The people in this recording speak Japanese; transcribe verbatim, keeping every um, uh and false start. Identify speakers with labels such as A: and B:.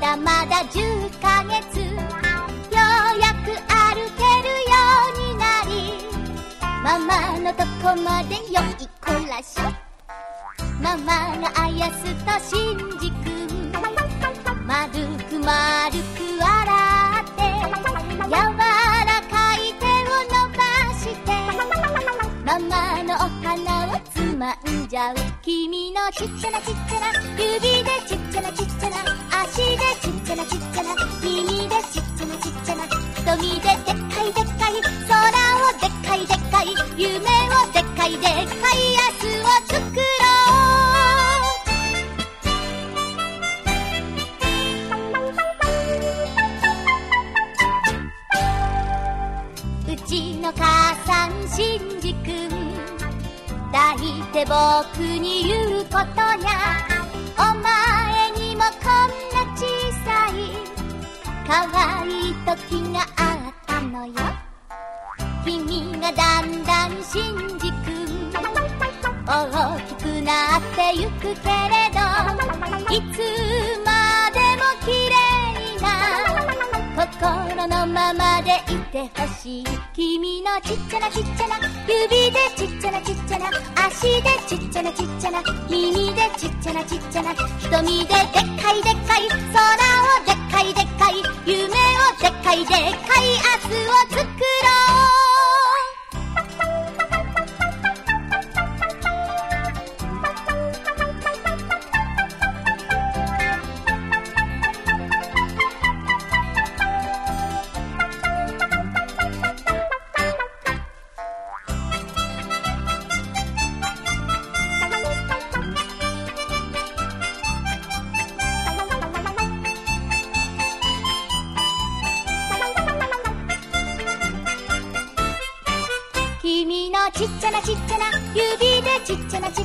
A: だまだじゅっかげつ、ようやく歩けるようになり、ママのとこまでよいこらしょ。ママがあやすとしんじくん、まるくまるく笑ってやわらかい手を伸ばして、ママのお花をつまんじゃう。君のちっちゃなちっちゃな指でちっちゃなちっちゃな足でちっちゃなちっちゃな耳でちっちゃなちっちゃな瞳ででっかいでっかい空をでっかいでっかい夢をでっかいでっかい明日を作ろう。うちの母さんしんじくん、抱いて僕に言うことにゃ、お前にもこんな小さい可愛い時があったのよ。君がだんだんしんじくん大きくなってゆくけれど、いつまでも綺麗な心のままでいてほしい。君のちっちゃなちっちゃな指でちっちゃなちっちゃな足でちっちゃなちっちゃな耳でちっちゃなちっちゃな瞳ででっかいでっかい空をでっかいでっかい夢をでっかいでっかい明日を作ろう。君のちっちゃなちっちゃな指でちっちゃなちっ